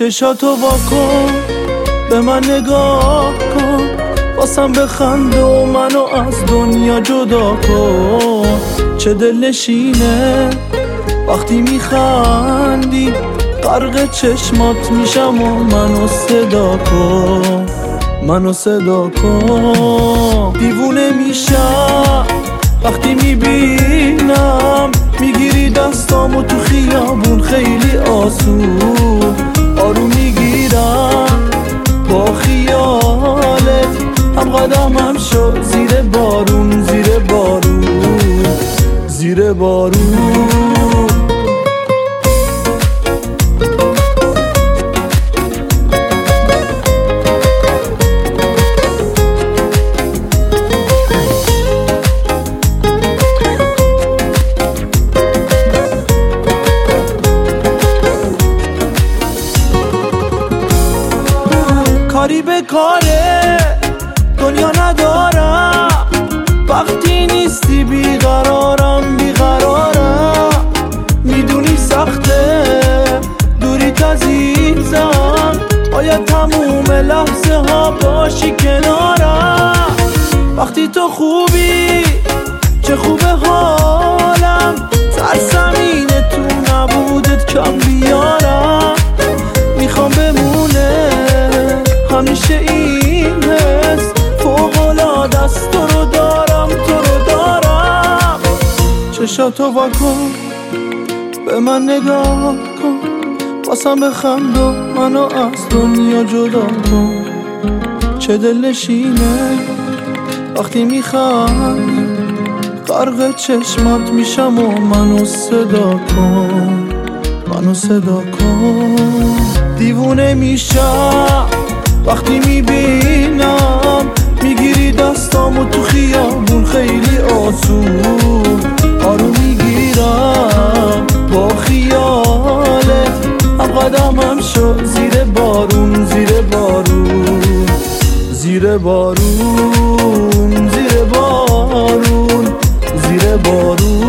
چشاتو واکن به من نگاه کن، واسم بخند و منو از دنیا جدا کن. چه دلنشینه وقتی میخندی، غرق چشمات میشم و منو صدا کن، منو صدا کن. دیوونه میشم وقتی میبینم میگیری دستامو تو خیابون خیلی آسون، آروم میگیرم با خیالت، هم قدمم شد زیر بارون، زیر بارون، زیر بارون. کاری به کاره دنیا ندارم، وقتی نیستی بیقرارم، بیقرارم. میدونی سخته دوریت عزیزم، باید تموم لحظه ها باشی کنارم. وقتی تو خوبی چه خوبه حالم، ترسم اینه تو نبودت کم بیارم. میخوام بمونه همیشه این حس، فوق‌العاده است، تو رو دارم، تو رو دارم. چشاتو واکن به من نگاه کن، واسم بخند و منو از دنیا جدا کن. چه دلنشینه وقتی میخندی، غرق چشمات میشم و منو صدا کن، منو صدا کن. دیوونه میشم وقتی میبینم میگیری دستامو تو خیابون خیلی آسون، آروم میگیرم با خیالت، هم قدمم شد زیر بارون، زیر بارون، زیر بارون، زیر بارون، زیر بارون.